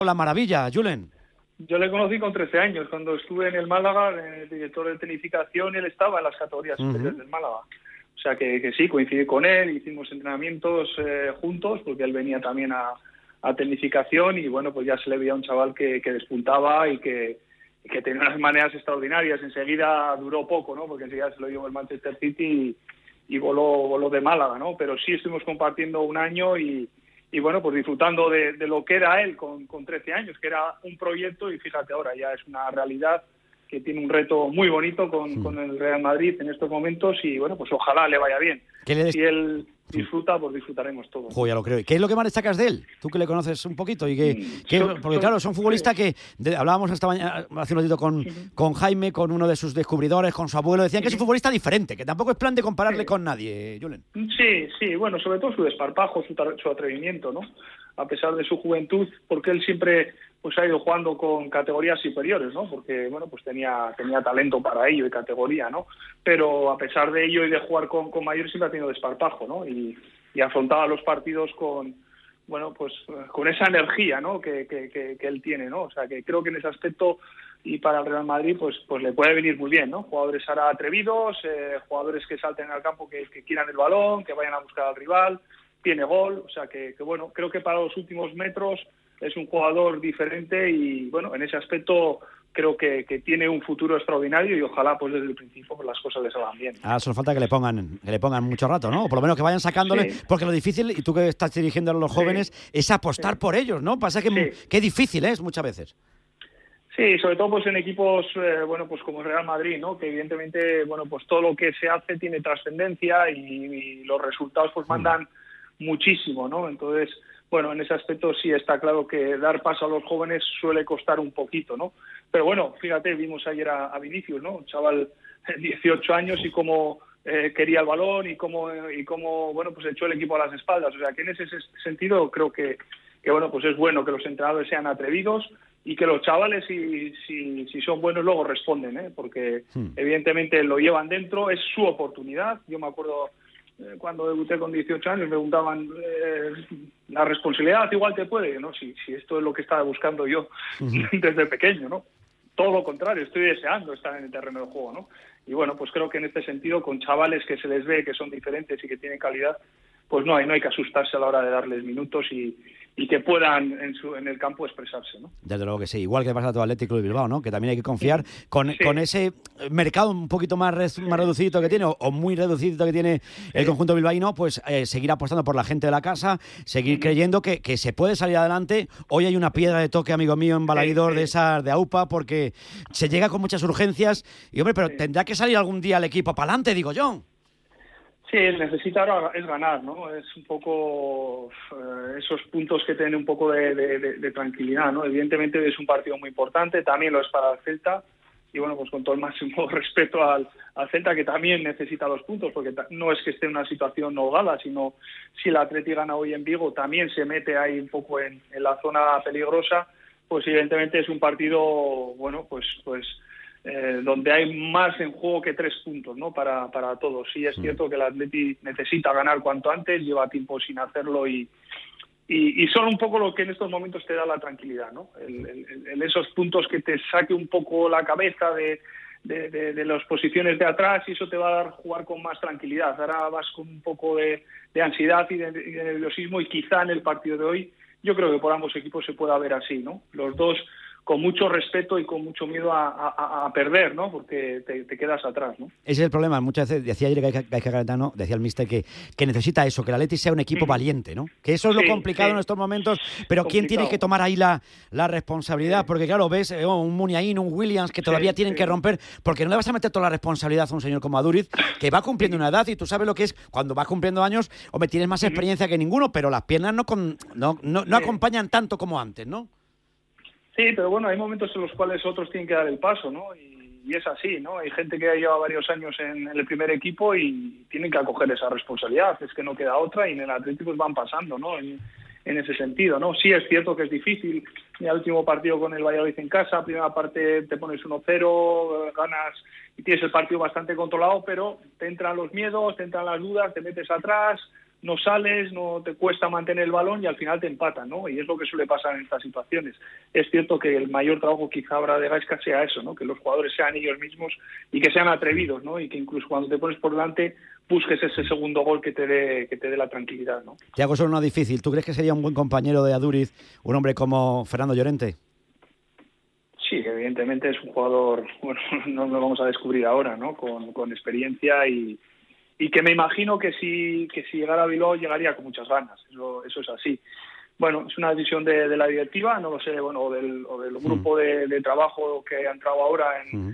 La maravilla, Julen. Yo le conocí con 13 años, cuando estuve en el Málaga, el director de tecnificación, él estaba en las categorías superiores del Málaga. O sea que sí, coincidí con él, hicimos entrenamientos juntos, porque él venía también a tecnificación y bueno, pues ya se le veía un chaval que despuntaba y que tenía unas maneras extraordinarias. Enseguida duró poco, ¿no? Porque enseguida se lo llevó el Manchester City y voló de Málaga, ¿no? Pero sí estuvimos compartiendo un año y bueno, pues disfrutando de lo que era él con 13 años, que era un proyecto, y fíjate ahora, ya es una realidad, que tiene un reto muy bonito con el Real Madrid en estos momentos, y bueno, pues ojalá le vaya bien. Si él disfruta, pues disfrutaremos todos. Ya lo creo. ¿Qué es lo que más destacas de él? Tú que le conoces un poquito y porque claro, son futbolistas que hablábamos esta mañana, hace un ratito con Jaime, con uno de sus descubridores, con su abuelo, decían que es un futbolista diferente, que tampoco es plan de compararle con nadie, Julen. Sí, bueno, sobre todo su desparpajo, su atrevimiento, ¿no? A pesar de su juventud, porque él siempre pues ha ido jugando con categorías superiores, ¿no? Porque, bueno, pues tenía talento para ello y categoría, ¿no? Pero a pesar de ello y de jugar con mayores, siempre ha tenido desparpajo, ¿no? Y afrontaba los partidos con esa energía, ¿no? Que él tiene, ¿no? O sea, que creo que en ese aspecto, y para el Real Madrid, pues le puede venir muy bien, ¿no? Jugadores ahora atrevidos, jugadores que salten al campo, que quieran el balón, que vayan a buscar al rival, tiene gol, o sea que bueno, creo que para los últimos metros es un jugador diferente y bueno, en ese aspecto creo que tiene un futuro extraordinario y ojalá pues desde el principio pues las cosas le salgan bien. Solo falta que le pongan mucho rato, ¿no? O por lo menos que vayan sacándole, porque lo difícil, y tú que estás dirigiendo a los jóvenes, es apostar por ellos, ¿no? Pasa que difícil es muchas veces. Sí, sobre todo pues en equipos pues como el Real Madrid, ¿no? Que evidentemente pues todo lo que se hace tiene trascendencia y los resultados pues mandan muchísimo, ¿no? Entonces, bueno, en ese aspecto sí está claro que dar paso a los jóvenes suele costar un poquito, ¿no? Pero bueno, fíjate, vimos ayer a Vinicius, ¿no? Un chaval de 18 años y cómo quería el balón y cómo pues echó el equipo a las espaldas. O sea, que en ese sentido creo que pues es bueno que los entrenadores sean atrevidos y que los chavales, si son buenos, luego responden, ¿eh? Porque evidentemente lo llevan dentro, es su oportunidad. Yo me acuerdo cuando debuté con 18 años, me preguntaban la responsabilidad igual te puede, ¿no? Si esto es lo que estaba buscando yo desde pequeño, ¿no? Todo lo contrario, estoy deseando estar en el terreno del juego, ¿no? Y bueno, pues creo que en este sentido, con chavales que se les ve que son diferentes y que tienen calidad, pues no hay que asustarse a la hora de darles minutos y que puedan en el campo expresarse, ¿no? Desde luego que sí, igual que pasa a todo Atlético de Bilbao, ¿no? Que también hay que confiar con ese mercado un poquito más reducido que tiene, o muy reducido que tiene el conjunto bilbaíno, pues seguir apostando por la gente de la casa, seguir creyendo que se puede salir adelante. Hoy hay una piedra de toque, amigo mío, en Balaguidor de esas de AUPA, porque se llega con muchas urgencias y, hombre, pero tendrá que salir algún día el equipo para adelante, digo yo. Sí, necesita ahora es ganar, ¿no? Es un poco esos puntos que tienen un poco de tranquilidad, ¿no? Evidentemente es un partido muy importante, también lo es para el Celta, y bueno, pues con todo el máximo respeto al Celta, que también necesita los puntos, porque no es que esté en una situación no gala, sino si el Atleti gana hoy en Vigo, también se mete ahí un poco en la zona peligrosa, pues evidentemente es un partido, donde hay más en juego que 3 puntos, ¿no? Para todos. Sí es cierto que el Atleti necesita ganar cuanto antes, lleva tiempo sin hacerlo y son un poco lo que en estos momentos te da la tranquilidad, ¿no? Esos puntos que te saque un poco la cabeza de las posiciones de atrás, y eso te va a dar jugar con más tranquilidad. Ahora vas con un poco de ansiedad y de nerviosismo, y quizá en el partido de hoy yo creo que por ambos equipos se pueda ver así, ¿no? Los dos con mucho respeto y con mucho miedo a perder, ¿no? Porque te quedas atrás, ¿no? Ese es el problema. Muchas veces decía ayer Gaizka Gaetano, decía el míster que necesita eso, que el Atleti sea un equipo valiente, ¿no? Que eso es lo complicado en estos momentos, pero ¿quién tiene que tomar ahí la responsabilidad? Porque claro, ves un Muniain, un Williams que todavía tienen que romper, porque no le vas a meter toda la responsabilidad a un señor como Aduriz, que va cumpliendo una edad, y tú sabes lo que es cuando vas cumpliendo años. Hombre, tienes más experiencia que ninguno, pero las piernas no acompañan tanto como antes, ¿no? Sí, pero bueno, hay momentos en los cuales otros tienen que dar el paso, ¿no? Y es así, ¿no? Hay gente que ha llevado varios años en el primer equipo y tienen que acoger esa responsabilidad. Es que no queda otra, y en el Atlético van pasando, ¿no? En ese sentido, ¿no? Sí es cierto que es difícil. El último partido con el Valladolid en casa, primera parte te pones 1-0, ganas y tienes el partido bastante controlado, pero te entran los miedos, te entran las dudas, te metes atrás. no sales, no te cuesta mantener el balón y al final te empatan, ¿no? Y es lo que suele pasar en estas situaciones. Es cierto que el mayor trabajo quizá ahora de Gaisca sea eso, ¿no? Que los jugadores sean ellos mismos y que sean atrevidos, ¿no? Y que incluso cuando te pones por delante busques ese segundo gol que te dé la tranquilidad, ¿no? Te hago solo una difícil. ¿Tú crees que sería un buen compañero de Aduriz un hombre como Fernando Llorente? Sí, evidentemente es un jugador, bueno, no lo vamos a descubrir ahora, ¿no? Con experiencia y que me imagino que si llegara a Bilbao llegaría con muchas ganas. Eso es así. Bueno, es una decisión de la directiva, no lo sé, bueno, o del grupo de trabajo que ha entrado ahora en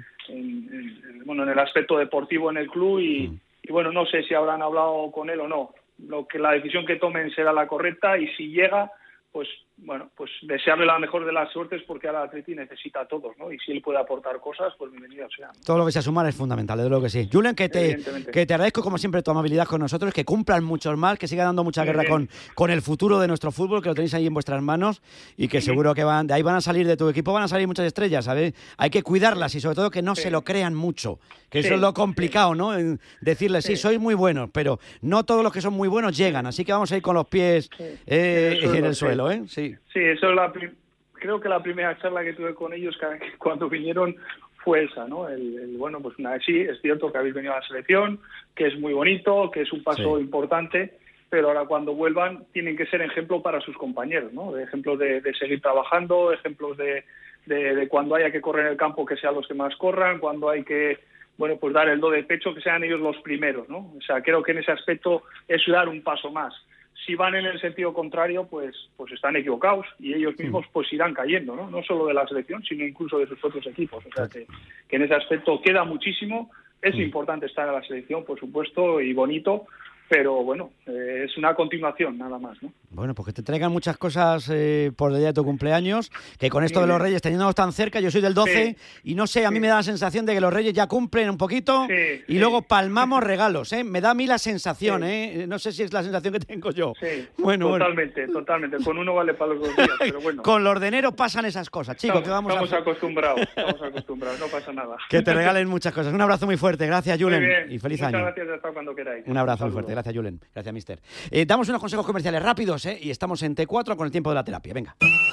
el aspecto deportivo en el club y bueno, no sé si habrán hablado con él o no. La decisión que tomen será la correcta y si llega, pues bueno, pues desearle la mejor de las suertes porque ahora el Atleti necesita a todos, ¿no? Y si él puede aportar cosas, pues bienvenido sea, ¿no? Todo lo que sea sumar es fundamental, desde luego que sí. Julen, que te agradezco como siempre tu amabilidad con nosotros, que cumplan muchos más, que siga dando mucha guerra con el futuro de nuestro fútbol, que lo tenéis ahí en vuestras manos y que seguro que de ahí van a salir, de tu equipo van a salir muchas estrellas, ¿sabes? Hay que cuidarlas y sobre todo que no se lo crean mucho, que eso es lo complicado, ¿no? En decirles, sí, sois muy buenos, pero no todos los que son muy buenos llegan, así que vamos a ir con los pies en el suelo, ¿eh? Sí. Sí, eso es creo que la primera charla que tuve con ellos cuando vinieron fue esa, ¿no? Bueno, pues sí, es cierto que habéis venido a la selección, que es muy bonito, que es un paso importante, pero ahora cuando vuelvan tienen que ser ejemplo para sus compañeros, ¿no? De ejemplos de seguir trabajando, ejemplos de cuando haya que correr en el campo que sean los que más corran, cuando hay que, bueno, pues dar el do de pecho, que sean ellos los primeros, ¿no? O sea, creo que en ese aspecto es dar un paso más. Si van en el sentido contrario, pues están equivocados y ellos mismos pues irán cayendo, ¿no? No solo de la selección, sino incluso de sus otros equipos. O sea, que en ese aspecto queda muchísimo. Es importante estar en la selección, por supuesto, y bonito, pero bueno, es una continuación nada más, ¿no? Bueno, pues que te traigan muchas cosas por el día de tu cumpleaños, que con esto de los Reyes, teniéndonos tan cerca, yo soy del 12, y no sé, a mí me da la sensación de que los Reyes ya cumplen un poquito y luego palmamos regalos, ¿eh? Me da a mí la sensación, no sé si es la sensación que tengo yo. Sí, bueno, totalmente. Con uno vale para los 2 días, pero bueno. Con los de enero pasan esas cosas, chicos. Estamos acostumbrados, no pasa nada. Que te regalen muchas cosas. Un abrazo muy fuerte, gracias, Julen, y feliz año. Muchas gracias, hasta cuando queráis. Un abrazo muy fuerte, gracias, Julen. Gracias, mister. Damos unos consejos comerciales rápidos, y estamos en T4 con el tiempo de la terapia. Venga.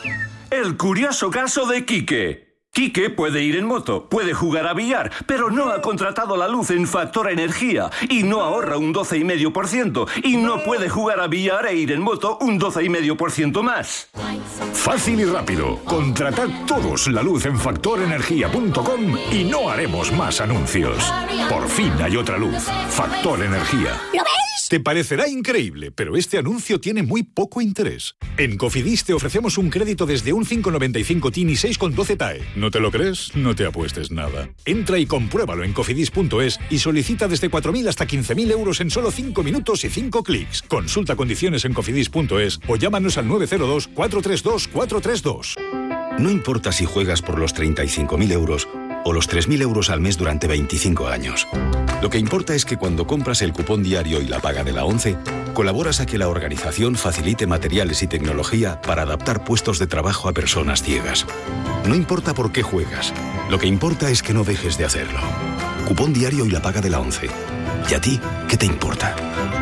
El curioso caso de Quique. Quique puede ir en moto, puede jugar a billar, pero no ha contratado la luz en Factor Energía y no ahorra un 12,5% y no puede jugar a billar e ir en moto un 12,5% más. Fácil y rápido. Contratad todos la luz en factorenergia.com y no haremos más anuncios. Por fin hay otra luz. Factor Energía. ¿Lo ves? Te parecerá increíble, pero este anuncio tiene muy poco interés. En Cofidis te ofrecemos un crédito desde un 5,95 TIN y 6,12 TAE. ¿No te lo crees? No te apuestes nada. Entra y compruébalo en cofidis.es y solicita desde 4.000 hasta 15.000 euros en solo 5 minutos y 5 clics. Consulta condiciones en cofidis.es o llámanos al 902 432 432. No importa si juegas por los 35.000 euros o los 3.000 euros al mes durante 25 años. Lo que importa es que cuando compras el cupón diario y la paga de la ONCE, colaboras a que la organización facilite materiales y tecnología para adaptar puestos de trabajo a personas ciegas. No importa por qué juegas, lo que importa es que no dejes de hacerlo. Cupón diario y la paga de la ONCE. ¿Y a ti qué te importa?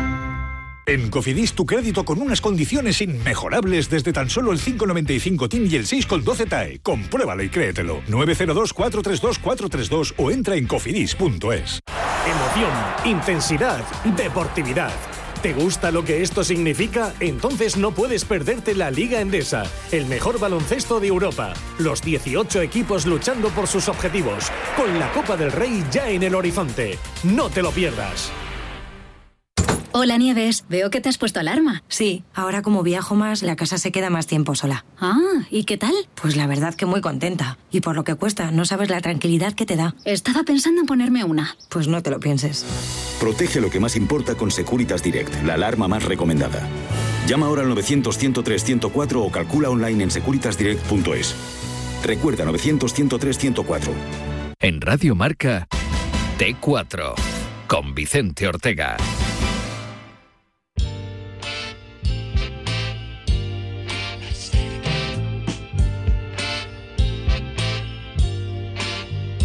En Cofidis tu crédito con unas condiciones inmejorables desde tan solo el 5,95 TIN y el 6,12 TAE. Compruébalo y créetelo. 902 432 432 o entra en cofidis.es. Emoción, intensidad, deportividad. ¿Te gusta lo que esto significa? Entonces no puedes perderte la Liga Endesa, el mejor baloncesto de Europa. Los 18 equipos luchando por sus objetivos, con la Copa del Rey ya en el horizonte. No te lo pierdas. Hola, Nieves. Veo que te has puesto alarma. Sí, ahora como viajo más, la casa se queda más tiempo sola. Ah, ¿y qué tal? Pues la verdad que muy contenta. Y por lo que cuesta, no sabes la tranquilidad que te da. Estaba pensando en ponerme una. Pues no te lo pienses. Protege lo que más importa con Securitas Direct, la alarma más recomendada. Llama ahora al 900-103-104 o calcula online en securitasdirect.es. Recuerda, 900-103-104. En Radio Marca, T4, con Vicente Ortega.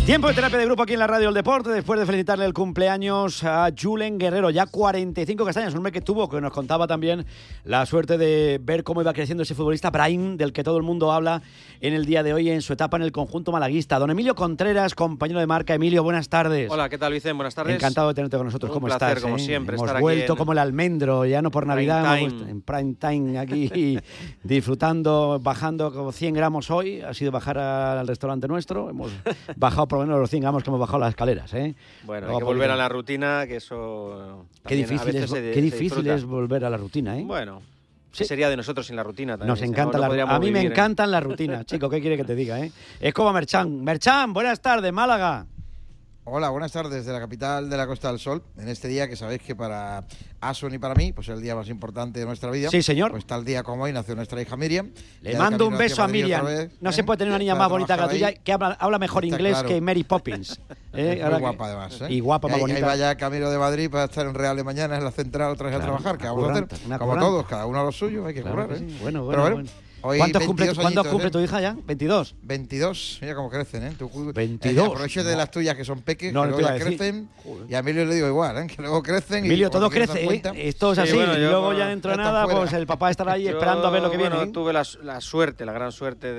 Tiempo de terapia de grupo aquí en la Radio del Deporte, después de felicitarle el cumpleaños a Julen Guerrero, ya 45 castañas, un hombre que tuvo, que nos contaba también la suerte de ver cómo iba creciendo ese futbolista Brahim, del que todo el mundo habla en el día de hoy en su etapa en el conjunto malaguista. Don Emilio Contreras, compañero de marca. Emilio, buenas tardes. Hoa, ¿qué tal, Vicente? Buenas tardes. Encantado de tenerte con nosotros. ¿Cómo placer, estás? como siempre, hemos estar vuelto aquí como el almendro, ya no por Navidad, en prime time aquí disfrutando, bajando como 100 gramos hoy. Ha sido bajar al restaurante nuestro, hemos bajado por lo menos los 100 gramos que hemos bajado las escaleras. Bueno, hay que volver a la rutina, que eso... Qué difícil es volver a la rutina, ¿eh? Bueno... Sí. Sería de nosotros sin la rutina también. Nos encanta a mí me encantan las rutinas, chico, ¿qué quiere que te diga? Es como Merchan. Merchan, buenas tardes, Málaga. Hola, buenas tardes desde la capital de la Costa del Sol, en este día que sabéis que para Asun y para mí, pues es el día más importante de nuestra vida. Sí, señor. Pues tal día como hoy nació nuestra hija Miriam. Le mando un beso a Miriam. No se puede tener una niña más bonita que la tuya, que habla mejor inglés que Mary Poppins. Muy guapa además. Y guapa, más bonita. Ahí vaya camino de Madrid para estar en Real de mañana en la central otra vez a trabajar, que vamos a hacer, como todos, cada uno a lo suyo, hay que currar. Sí. Bueno. ¿Cuántos cumple tu hija ya? ¿22? 22, mira cómo crecen, ¿eh? 22. Aprovecho de las tuyas que son peques, no, que luego ya crecen. Y a Emilio le digo igual, que luego crecen. Emilio, todo crece, esto es así. Bueno, y luego ya dentro de nada, pues el papá estará ahí esperando a ver lo que viene. Yo tuve la gran suerte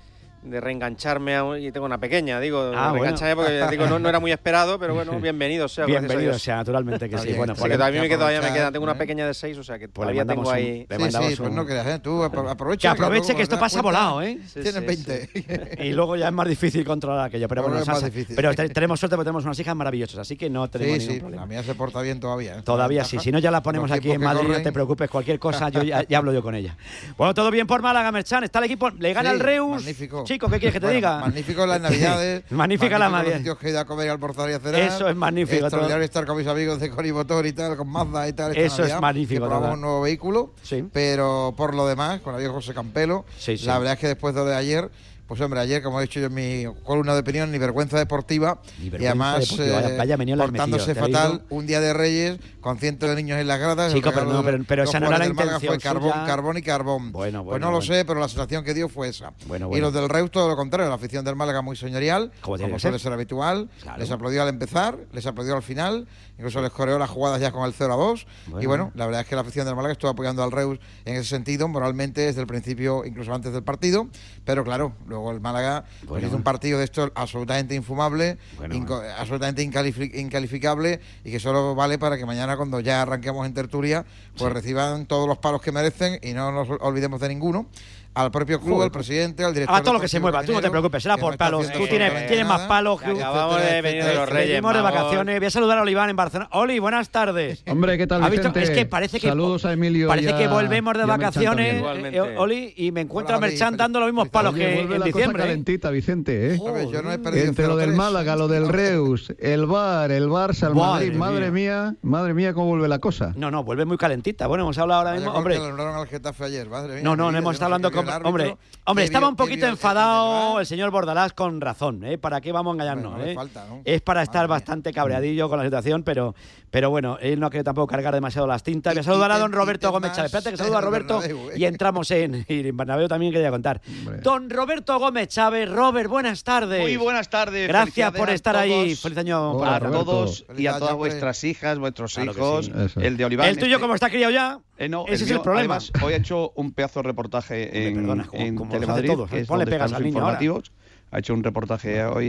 de reengancharme y tengo una pequeña, reengancharme porque no era muy esperado, pero bueno, bienvenido sea. Bienvenido sea, naturalmente que sí. Bueno, pues a mí me queda, tengo una pequeña de 6, o sea que todavía tengo ahí. Sí, pues no creas, tú aprovecha. Que aproveche que esto pasa volado, Tienes 20. Y luego ya es más difícil controlar aquello, pero bueno, pero tenemos suerte porque tenemos unas hijas maravillosas, así que no tenemos ningún problema. La mía se porta bien todavía. Todavía sí, si no ya la ponemos aquí en Madrid, no te preocupes, cualquier cosa ya hablo yo con ella. Bueno, todo bien por Málaga, Merchan, está el equipo, le gana el Reus. Magnífico. Chico, ¿qué quieres que te diga? Magnífico las Navidades. Magnífica las Navidades. Los sitios que he ido a comer y almorzar y a cenar. Eso es magnífico. Extraordinario estar con mis amigos de Cori Motor y tal, con Mazda y tal. Eso es magnífico. Que probamos un nuevo vehículo. Sí. Pero por lo demás, con el amigo José Campelo, la verdad es que después de lo de ayer... Pues hombre, ayer, como he dicho yo en mi columna de opinión, ni vergüenza deportiva y además portándose fatal, un día de Reyes con cientos de niños en las gradas. Chico, pero esa no era la intención. Fue carbón y carbón. Bueno, pues no lo sé, pero la sensación que dio fue esa. Y los del Reus todo lo contrario, la afición del Málaga muy señorial, como suele ser habitual. Claro. Les aplaudió al empezar, les aplaudió al final, incluso les coreó las jugadas ya con el 0-2. Y bueno, la verdad es que la afición del Málaga estuvo apoyando al Reus en ese sentido, moralmente desde el principio, incluso antes del partido, pero claro, luego el Málaga hizo un partido de esto absolutamente infumable, absolutamente incalificable y que solo vale para que mañana, cuando ya arranquemos en tertulia, pues reciban todos los palos que merecen y no nos olvidemos de ninguno. Al propio club, al presidente, al director. A todo lo que se mueva, tú no te preocupes, será por palos. Tú tienes más palos que acabamos de venir de los Reyes. Venimos de vacaciones. Voy a saludar a Oliván en Barcelona. Oli, buenas tardes. Hombre, ¿qué tal, Vicente? Es que parece que saludos a Emilio. Parece que volvemos de vacaciones, Oli, y me encuentro a Merchan dando los mismos palos que en diciembre. Calentita, Vicente, Yo no he perdido entre lo del Málaga, lo del Reus, el Barça, el Madrid. Madre mía, cómo vuelve la cosa. No, vuelve muy calentita. Bueno, hemos hablado ahora mismo, hombre. Le nombraron al Getafe ayer, madre mía. No, hemos estado hablando con, hombre, estaba un poquito enfadado el señor Bordalás, con razón, ¿Para qué vamos a engañarnos? Bueno, falta, ¿no? Es para estar bastante cabreadillo con la situación, pero bueno, él no quiere tampoco cargar demasiado las tintas. Voy a saludar a don Roberto Gómez Chávez. Espérate que saludo a Roberto y entramos en Bernabéu, también quería contar. Hombre. Don Roberto Gómez Chávez. Robert, buenas tardes. Muy buenas tardes. Gracias por estar ahí. Feliz año para todos y a todas vuestras hijas, vuestros hijos. El de Oliván. ¿El tuyo cómo está criado ya? No, ese es el problema. Además, hoy ha hecho un pedazo de reportaje en Telemadrid, que es donde están los informativos. Ha hecho un reportaje hoy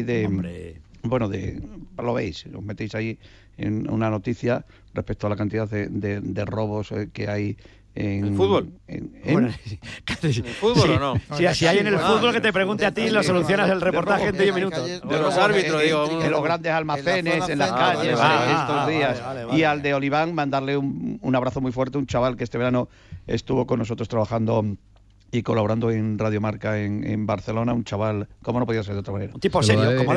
lo veis, os metéis ahí en una noticia respecto a la cantidad de robos que hay en ¿el fútbol? ¿En el fútbol o no? Si hay en el fútbol, que te pregunte a ti, lo solucionas el reportaje en 10 minutos. De los árbitros, en los grandes almacenes, en las calles, estos días. Y al de Oliván, mandarle un abrazo muy fuerte, un chaval que este verano estuvo con nosotros trabajando y colaborando en Radio Marca en Barcelona, un chaval, ¿cómo no podía ser de otra manera? Un tipo serio, como de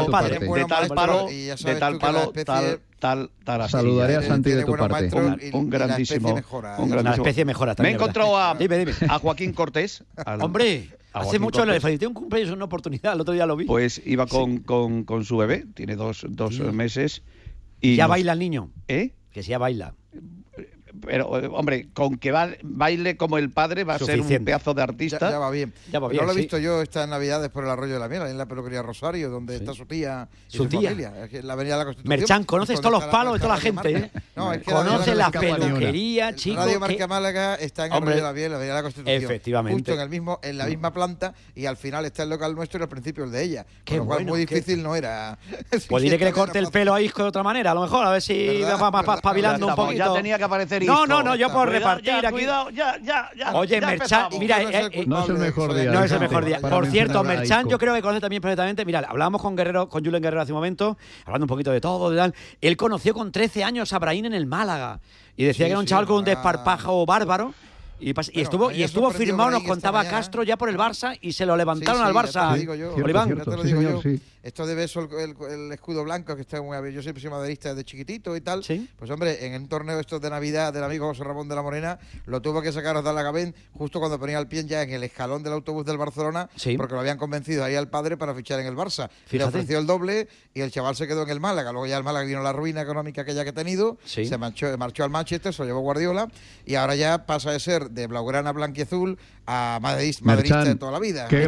tal palo, tal así. Saludaré a Santi de tu parte. Un grandísimo. La especie mejora también. Me he encontrado a Joaquín Cortés. Hombre, hace mucho le felicité un cumpleaños, una oportunidad, el otro día lo vi. Pues iba con su bebé, tiene dos meses. Y ¿ya baila el niño? Que si ya baila. pero hombre, con que baile como el padre va a ser un pedazo de artista. Ya va bien. No lo he visto yo estas Navidades por el Arroyo de la Miel, en la peluquería Rosario, donde está su tía y su familia. En la Avenida de la Constitución. Merchan, conoces todos los palos de toda la gente, ¿eh? No, es que conoce la peluquería, chicos. Radio Marca Málaga está en el Arroyo de la Miel, la Avenida de la Constitución. Efectivamente. Justo en la misma planta, y al final está el local nuestro y al principio el de ella. Con lo cual muy difícil no era. Pues diré que le corte el pelo a Isco de otra manera, a lo mejor, a ver si va espabilando un poquito. Ya tenía que aparecer Isco. No, yo por repartir aquí. Cuidado, ya. Oye, Merchan, mira, no es el mejor día. No es el mejor día. Por cierto, Merchan, yo creo que conoce también perfectamente. Mira, hablábamos con Julen Guerrero hace un momento, hablando un poquito de todo, de tal. Él conoció con 13 años a Brahim en el Málaga y decía que era un chaval con un desparpajo bárbaro. Y estuvo firmado, nos contaba Castro, ya por el Barça, y se lo levantaron al Barça. Ya te lo digo yo. Esto de beso el escudo blanco, que está muy bien. Yo siempre soy madridista desde chiquitito y tal. ¿Sí? Pues hombre, en un torneo estos de Navidad del amigo José Ramón de la Morena, lo tuvo que sacar a Dalagabén justo cuando ponía el pie ya en el escalón del autobús del Barcelona, porque lo habían convencido ahí al padre para fichar en el Barça. Le ofreció el doble y el chaval se quedó en el Málaga. Luego ya el Málaga vino la ruina económica aquella que ha tenido, se marchó al Manchester, se lo llevó Guardiola, y ahora ya pasa de ser de blaugrana, blanquiazul a madridista de toda la vida. Qué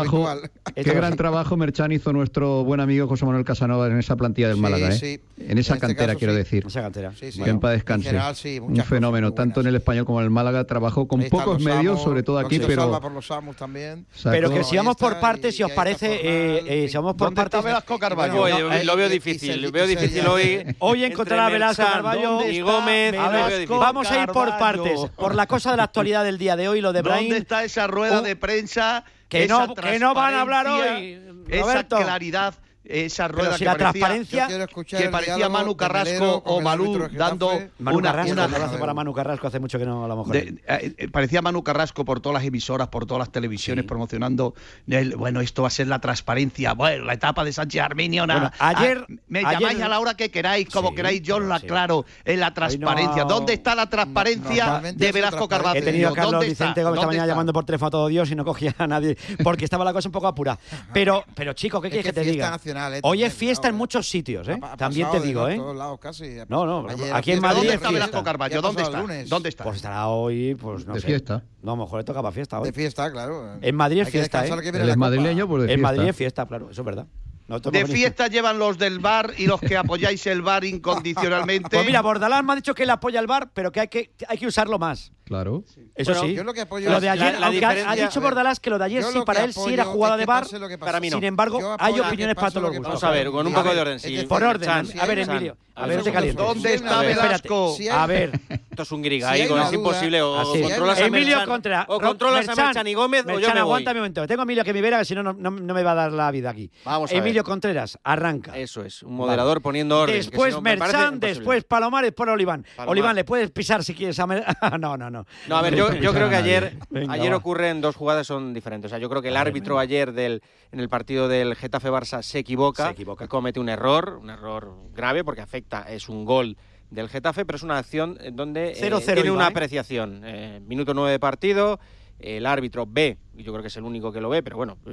gran trabajo Merchan hizo nuestro buen amigo José Manuel Casanova en esa plantilla del Málaga, en esa cantera, quiero decir. Esa cantera. Que en paz descanse. General, un fenómeno, tanto en el Español como en el Málaga, trabajó con pocos medios, sobre todo aquí, pero por los Amos también. Pero que si vamos por partes, si os parece, si vamos por partes. Velasco Carballo? Lo veo difícil. Veo difícil hoy encontrar a Velasco Carballo y Gómez. Vamos a ir por partes, por la cosa de la actualidad del día de hoy, lo de Brahim. ¿Dónde está esa rueda de prensa? Que no van a hablar hoy, Roberto. Esa claridad, esa rueda si la transparencia que parecía Manu Carrasco o Balú dando un abrazo para Manu Carrasco, hace mucho que no a lo mejor parecía Manu Carrasco por todas las emisoras, por todas las televisiones, promocionando esto va a ser la transparencia, la etapa de Sánchez Arminio. Ayer llamáis a la hora que queráis, como queráis, yo os lo aclaro, en la transparencia. ¿Dónde está la transparencia de Velasco Carballo? He tenido a Carlos Vicente Gómez esta mañana llamando por teléfono a todo Dios y no cogía a nadie porque estaba la cosa un poco apurada. Pero chico, ¿qué quieres que te diga? Hoy es fiesta en muchos sitios, también te digo, en todos lados casi. No, aquí en Madrid es fiesta. Carballo, ¿dónde está? Pues estará hoy, pues no sé. De fiesta. No, a lo mejor le toca para fiesta hoy. De fiesta, claro. En Madrid es fiesta, Él es madrileño, pues de fiesta. En Madrid es fiesta, claro, eso es verdad. De fiesta llevan los del bar y los que apoyáis el bar incondicionalmente. Pues mira, Bordalás me ha dicho que él apoya el bar, pero que hay que usarlo más. Claro. Eso sí. Yo lo que apoyo lo de ayer, ha dicho Bordalás que lo de ayer sí, para él sí era jugada de bar. Para mí no. Sin embargo, hay opiniones para todos los gustos. Vamos a ver, con un poco de orden. Por orden. A ver, Emilio. A ver, te calientes. ¿Dónde está Velasco? A ver. Esto es un grigaico, es imposible. O controlas a Emilio contra. O controlas a Merchan y Gómez, o yo me voy. Aguántame un momento. Tengo a Emilio que me vera, que si no me va a dar la vida aquí. Vamos a ver. Emilio Contreras, arranca. Eso es, un moderador poniendo orden. Después Merchan, después Palomares, después Oliván. Oliván, le puedes pisar si quieres. No. No, a ver, yo creo que ayer ocurren dos jugadas son diferentes. O sea, yo creo que el árbitro ayer en el partido del Getafe-Barça se equivoca, comete un error grave porque es un gol del Getafe, pero es una acción donde tiene una apreciación. Minuto 9 de partido, el árbitro ve, y yo creo que es el único que lo ve, pero bueno,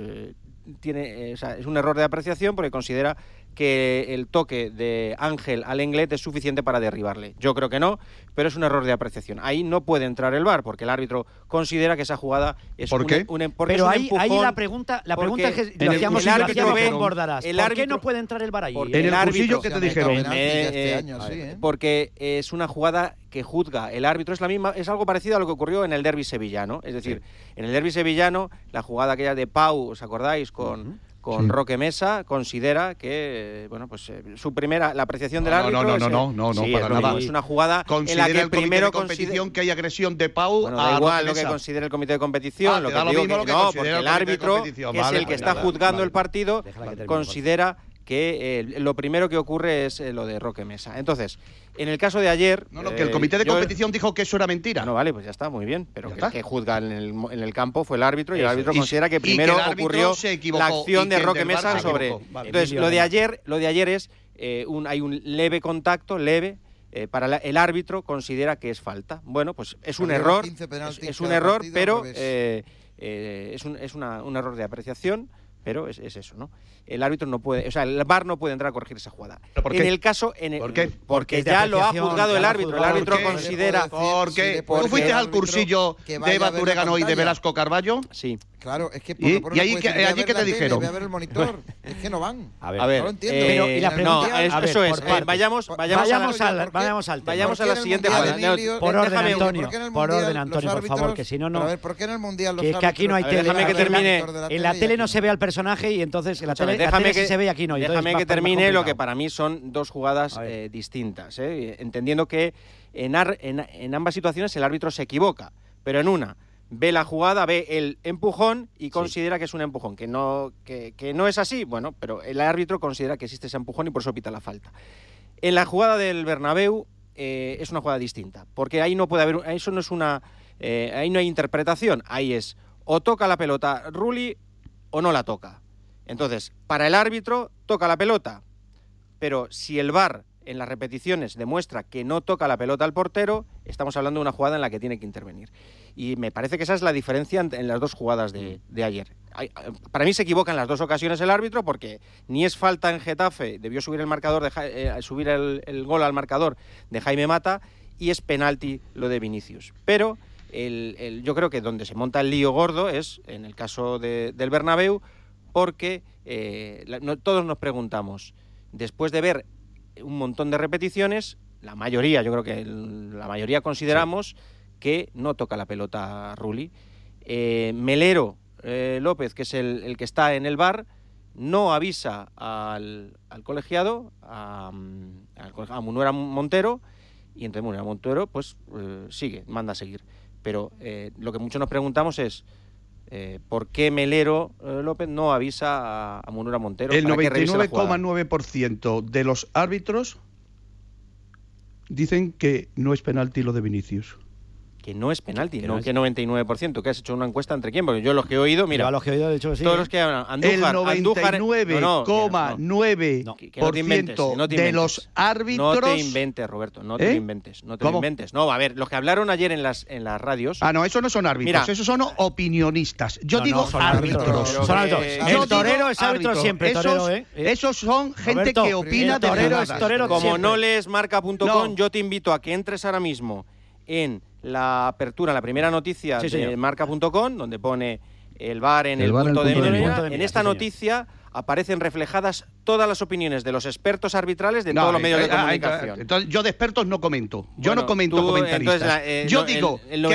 es un error de apreciación porque considera que el toque de Ángel al Lenglet es suficiente para derribarle. Yo creo que no, pero es un error de apreciación. Ahí no puede entrar el VAR porque el árbitro considera que esa jugada es ¿Por qué? Pero ahí la pregunta es que lo hacíamos con Bordalás. ¿Por qué no puede entrar el VAR ahí? En el cursillo que te dijeron. Porque es una jugada que juzga el árbitro, es algo parecido a lo que ocurrió en el derbi sevillano. Es decir, en el derbi sevillano, la jugada aquella de Pau, ¿os acordáis? Con Roque Mesa, considera que la apreciación del árbitro no, para nada. Es una jugada considera en la que el comité de competición que hay agresión de Pau. Da igual lo que considere el comité de competición, lo que digo que no, porque el árbitro, que es el que está juzgando el partido, considera que lo primero que ocurre es lo de Roque Mesa. Entonces, en el caso de ayer... que el comité de competición dijo que eso era mentira. No, vale, pues ya está, muy bien. Pero que el que juzga en el campo fue el árbitro y el árbitro considera que primero ocurrió la acción de Roque Mesa sobre... Entonces, lo de ayer es... hay un leve contacto, para el árbitro considera que es falta. Bueno, pues es un error, pero es un error de apreciación. Pero es eso, ¿no? El árbitro no puede, o sea, el VAR no puede entrar a corregir esa jugada. ¿Por qué? En el caso, ¿Por qué? Porque ya lo ha juzgado el árbitro. El árbitro considera. Porque ¿tú fuiste al cursillo de Eva Turegano y de Velasco Carballo? Sí. Claro, es que ¿Y allí qué te dijeron? Voy a ver el monitor. Es que no van. A ver, no lo entiendo. y la pregunta, eso es. Vayamos a la siguiente jugada. Por orden, Antonio, por favor, que si no, no. A ver, ¿por qué en el Mundial los árbitros? Que aquí no hay tele. Déjame que termine. En la tele no se ve al personaje y entonces en la tele sí se ve y aquí no. Déjame que termine lo que para mí son dos jugadas distintas. Entendiendo que en ambas situaciones el árbitro se equivoca, pero en una ve la jugada, ve el empujón y considera que es un empujón, que no es así, bueno, pero el árbitro considera que existe ese empujón y por eso pita la falta. En la jugada del Bernabéu es una jugada distinta, porque ahí no puede haber, eso no es ahí no hay interpretación, ahí es o toca la pelota Rulli o no la toca. Entonces, para el árbitro toca la pelota, pero si el VAR en las repeticiones demuestra que no toca la pelota al portero, estamos hablando de una jugada en la que tiene que intervenir. Y me parece que esa es la diferencia en las dos jugadas de ayer. Para mí se equivoca en las dos ocasiones el árbitro, porque ni es falta en Getafe, debió subir el marcador, subir el gol al marcador de Jaime Mata, y es penalti lo de Vinicius. Pero yo creo que donde se monta el lío gordo es en el caso del Bernabéu, porque todos nos preguntamos, después de ver un montón de repeticiones, la mayoría, yo creo que la mayoría consideramos que no toca la pelota Rulli. Melero López, que es el que está en el VAR, no avisa al colegiado, a Munuera Montero, y entonces Munuera Montero pues manda a seguir. Pero lo que muchos nos preguntamos es ¿por qué Melero López no avisa a Munuera Montero? El 99,9% de los árbitros dicen que no es penalti lo de Vinicius. Que no es penalti, no que 99%. ¿Que has hecho una encuesta entre quién? Porque yo los que he oído, mira, yo los que he oído, de hecho, sí, todos los que hablan, Andújar, el 99,9% de los árbitros. No te inventes, Roberto, no te lo inventes, no te lo inventes. No, a ver, los que hablaron ayer en las radios. Ah, no, esos no son árbitros, mira, esos son opinionistas. Yo digo árbitros. Son árbitros. El torero es árbitro siempre, torero, Esos son gente que opina de torero. Como no lees marca.com, yo te invito a que entres ahora mismo en la apertura, la primera noticia de marca.com, donde pone el VAR en el punto de mira. En esta noticia aparecen reflejadas todas las opiniones de los expertos arbitrales de todos los medios de comunicación. Entonces, yo de expertos no comento. Yo no comento comentaristas. Yo digo que el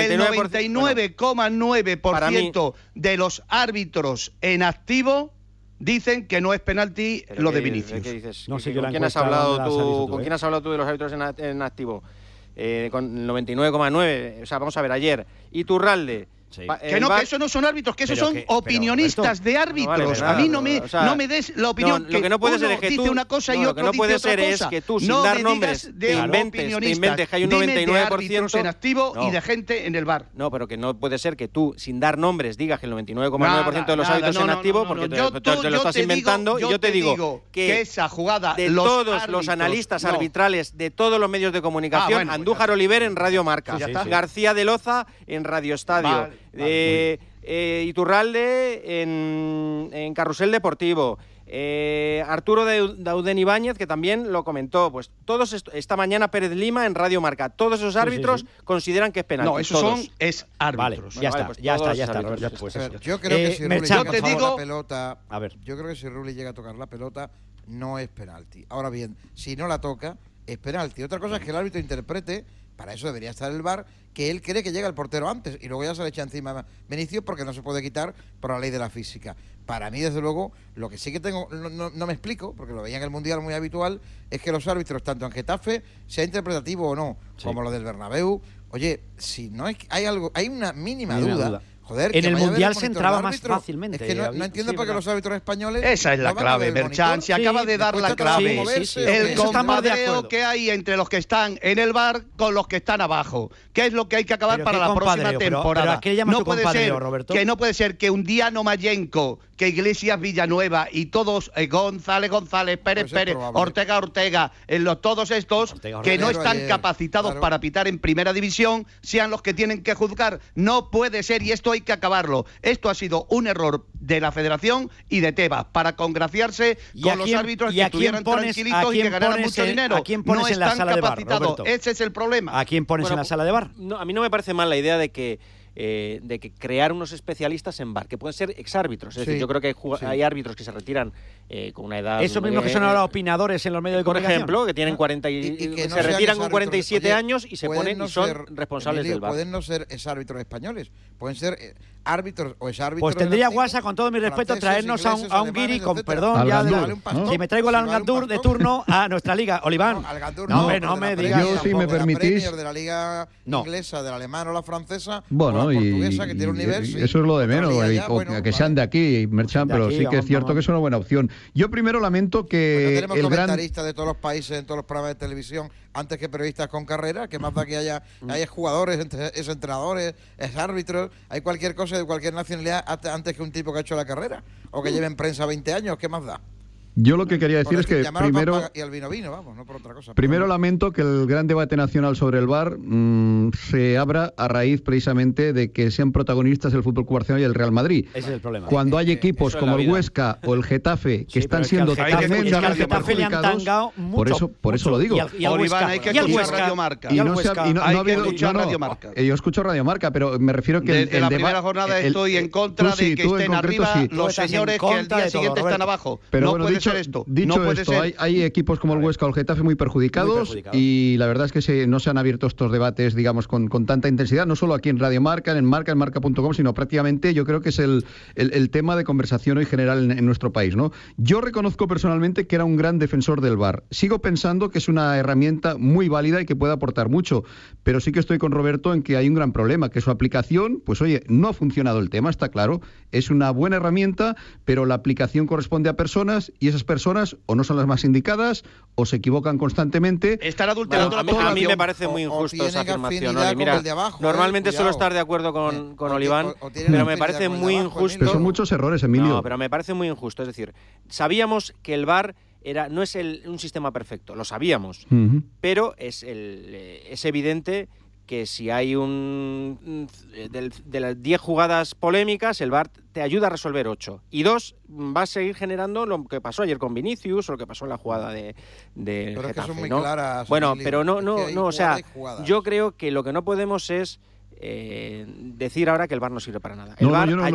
99,9% de los árbitros en activo dicen que no es penalti lo de Vinicius. ¿Qué dices? No sé, ¿Con quién has hablado tú de los árbitros en activo? Con el 99,9, o sea, vamos a ver, ayer Iturralde. Que eso no son árbitros, que esos son opinionistas de árbitros. A mí no me des la opinión. Lo que no puede ser es que dice una cosa y otro dice otra cosa. Lo que no puede ser es que tú, sin dar nombres, te inventes que hay un 99% en activo y de gente en el VAR. No, pero que no puede ser que tú, sin dar nombres, digas que el 99,9% de los árbitros en activo, porque te lo estás inventando. Y yo te digo que esa jugada de todos los analistas arbitrales de todos los medios de comunicación, Andújar Oliver en Radio Marca, García de Loza en Radio Estadio, Iturralde en Carrusel Deportivo, Arturo Dauden Ibáñez, que también lo comentó, pues todos esta mañana Pérez Lima en Radio Marca, todos esos árbitros consideran que es penalti. No, esos son árbitros. Vale, ya está. Yo creo que si Rulli llega a tocar la pelota, yo creo que si Rulli llega a tocar la pelota no es penalti. Ahora bien, si no la toca es penalti. Otra cosa es que el árbitro interprete, para eso debería estar el VAR, que él cree que llega el portero antes y luego ya se le echa encima a Vinicius porque no se puede quitar por la ley de la física. Para mí, desde luego, lo que sí que tengo, no me explico, porque lo veía en el Mundial muy habitual, es que los árbitros, tanto en Getafe, sea interpretativo o no, como lo del Bernabéu, oye, si no hay una mínima duda. Joder, en el Mundial se entraba más fácilmente. Es que no entiendo por qué los árbitros españoles... Esa es la clave, Merchan. Se acaba de dar la clave. El compadreo que hay entre los que están en el VAR con los que están abajo. ¿Qué es lo que hay que acabar para la próxima temporada? Pero ¿a qué llamas tu compadreo, Roberto? Que no puede ser que un Diano Mayenko, que Iglesias Villanueva y todos, González, Pérez, Ortega, todos estos que no están capacitados para pitar en primera división, sean los que tienen que juzgar. No puede ser, y esto hay que acabarlo. Esto ha sido un error de la Federación y de Tebas para congraciarse con los árbitros que estuvieran tranquilitos y que ganaran mucho dinero. ¿A quién pones no en la sala de VAR, Roberto? Ese es el problema. ¿A quién pones en la sala de VAR? No, a mí no me parece mal la idea de que crear unos especialistas en VAR, que pueden ser exárbitros. Es decir, yo creo que hay árbitros que se retiran con una edad... Esos mismos que son ahora opinadores en los medios de comunicación. Por ejemplo, que tienen 40 y que se retiran con 47 años y se ponen y son responsables del VAR. Pueden no ser exárbitros españoles, pueden ser árbitros o exárbitros. Pues tendría guasa, con todo mi respeto, traernos a un guiri con perdón, si me traigo el Al-Gandur de turno a nuestra liga. Oliván. No me digas. Yo, si me permitís. De la liga inglesa, de la alemana o la francesa, bueno, o la portuguesa, que tiene un nivel. Eso es lo de menos, que sean de aquí, Merchan, pero sí que es cierto que es una buena opción. Yo primero lamento que tenemos comentaristas de todos los países en todos los programas de televisión antes que periodistas con carrera, que más da que haya jugadores, es entrenadores, es árbitros, hay cualquier cosa de cualquier nacionalidad antes que un tipo que ha hecho la carrera o que lleve en prensa 20 años, ¿qué más da? Yo lo que quería decir es que primero... Y el vino, vamos, no por otra cosa. Primero lamento que el gran debate nacional sobre el VAR se abra a raíz precisamente de que sean protagonistas el Fútbol Club Barcelona y el Real Madrid. Ese es el problema. Cuando hay equipos como el Huesca o el Getafe que están siendo tremendamente perjudicados, por eso lo digo. Y hay que escuchar Radio Marca. Yo escucho Radio Marca, pero me refiero que desde la primera jornada estoy en contra de que estén arriba los señores que el día siguiente están abajo. Pero bueno, dicho esto, hay equipos como el Huesca o el Getafe muy perjudicados y la verdad es que no se han abierto estos debates, digamos, con tanta intensidad, no solo aquí en Radio Marca, en marca.com, sino prácticamente yo creo que es el tema de conversación hoy general en nuestro país, ¿no? Yo reconozco personalmente que era un gran defensor del VAR. Sigo pensando que es una herramienta muy válida y que puede aportar mucho, pero sí que estoy con Roberto en que hay un gran problema, que su aplicación, pues oye, no ha funcionado el tema, está claro, es una buena herramienta, pero la aplicación corresponde a personas y esas personas o no son las más indicadas o se equivocan constantemente. Están adulterando a mí me parece muy injusto esa afirmación, Oli. Mira, normalmente suelo estar de acuerdo con Oliván, pero me parece muy injusto. Pero son muchos errores, Emilio. No, pero me parece muy injusto. Es decir, sabíamos que el VAR no es un sistema perfecto, lo sabíamos, pero es evidente que si hay de las 10 jugadas polémicas, el VAR te ayuda a resolver 8. Y 2, va a seguir generando lo que pasó ayer con Vinicius o lo que pasó en la jugada de pero Getafe, es que son muy ¿no? claras. Bueno, pero no, o sea, yo creo que lo que no podemos es decir ahora que el VAR no sirve para nada. El VAR ayuda,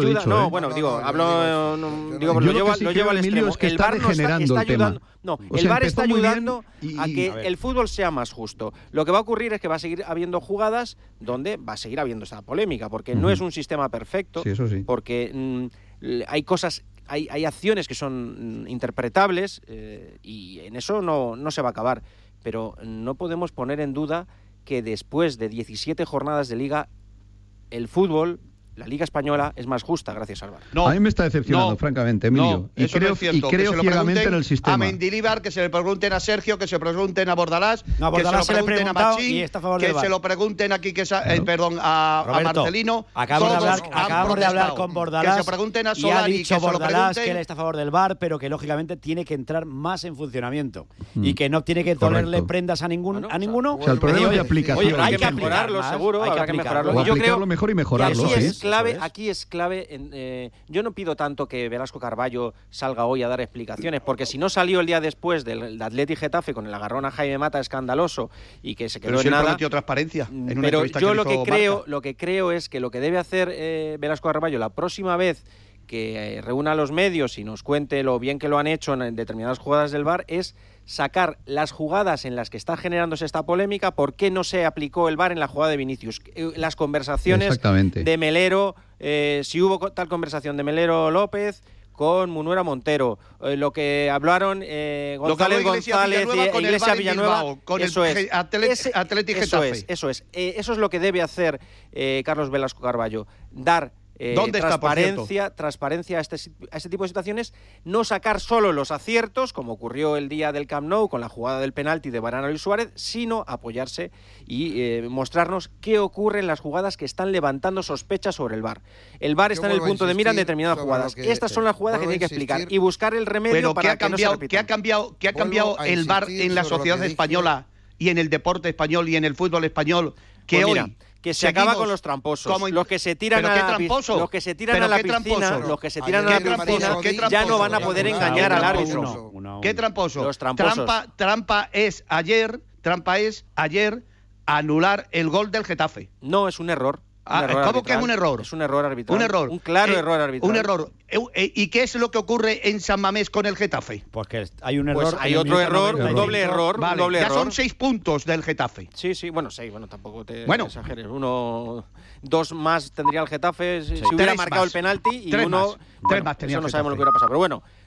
lo llevo al extremo. Es que el VAR está ayudando. No, el VAR está ayudando a que el fútbol sea más justo. Lo que va a ocurrir es que va a seguir habiendo jugadas donde va a seguir habiendo esta polémica, porque no es un sistema perfecto, porque hay cosas, hay acciones que son interpretables y en eso no se va a acabar. Pero no podemos poner en duda que después de 17 jornadas de liga, el fútbol, la Liga Española, es más justa gracias al VAR. A mí me está decepcionando, francamente, Emilio. Y creo ciegamente en el sistema. A Mendilibar, que se le pregunten a Sergio, que se lo pregunten a Bordalás, que se lo pregunten a Machín, que se lo pregunten aquí, a Marcelino. Acabamos de hablar con Bordalás, que se pregunten a Solari, y ha dicho Bordalás que él está a favor del VAR, pero que lógicamente tiene que entrar más en funcionamiento y que no tiene que dolerle prendas a ninguno. O sea, el problema es de aplicación. Hay que mejorarlo, seguro. Hay que mejorarlo. Yo creo mejor y mejorarlo. Aquí es clave. Yo no pido tanto que Velasco Carballo salga hoy a dar explicaciones, porque si no salió el día después del Atleti Getafe con el agarrón a Jaime Mata escandaloso y que se quedó en nada. Prometió transparencia. Pero yo lo que creo es que lo que debe hacer Velasco Carballo la próxima vez que reúna a los medios y nos cuente lo bien que lo han hecho en determinadas jugadas del VAR es sacar las jugadas en las que está generándose esta polémica, por qué no se aplicó el VAR en la jugada de Vinicius, las conversaciones de Melero, si hubo tal conversación de Melero López con Munuera Montero, lo que hablaron González y Iglesia Villanueva, con eso el Atleti Getafe. Eso es lo que debe hacer Carlos Velasco Carballo, dar ¿Dónde está, por cierto? Transparencia a este tipo de situaciones, no sacar solo los aciertos, como ocurrió el día del Camp Nou con la jugada del penalti de Varane a Luis Suárez, sino apoyarse y mostrarnos qué ocurre en las jugadas que están levantando sospechas sobre el VAR. El VAR está en el punto de mira en determinadas jugadas. Estas son las jugadas que tiene que explicar y buscar el remedio para que no se repitan. ¿Qué ha cambiado el VAR en la sociedad española y en el deporte español y en el fútbol español? Que pues hoy que se acaba con los tramposos. Los que se tiran a la piscina, los que se tiran a la piscina ya no van a poder engañar al árbitro. ¿Qué tramposo? Los tramposos. Trampa es ayer anular el gol del Getafe. No, es un error. ¿Cómo que es un error? Es un error arbitral. Un error. Un claro error arbitral. Un error. ¿Y qué es lo que ocurre en San Mamés con el Getafe? Pues que hay un error. Pues hay otro error, un doble error. Vale, un doble ya error. son 6 puntos del Getafe. Sí, tampoco te exageres. 2 más tendría el Getafe si hubiera marcado el penalti y 3 uno. Más. 3 más tenía eso no sabemos lo que hubiera pasado. Pero bueno,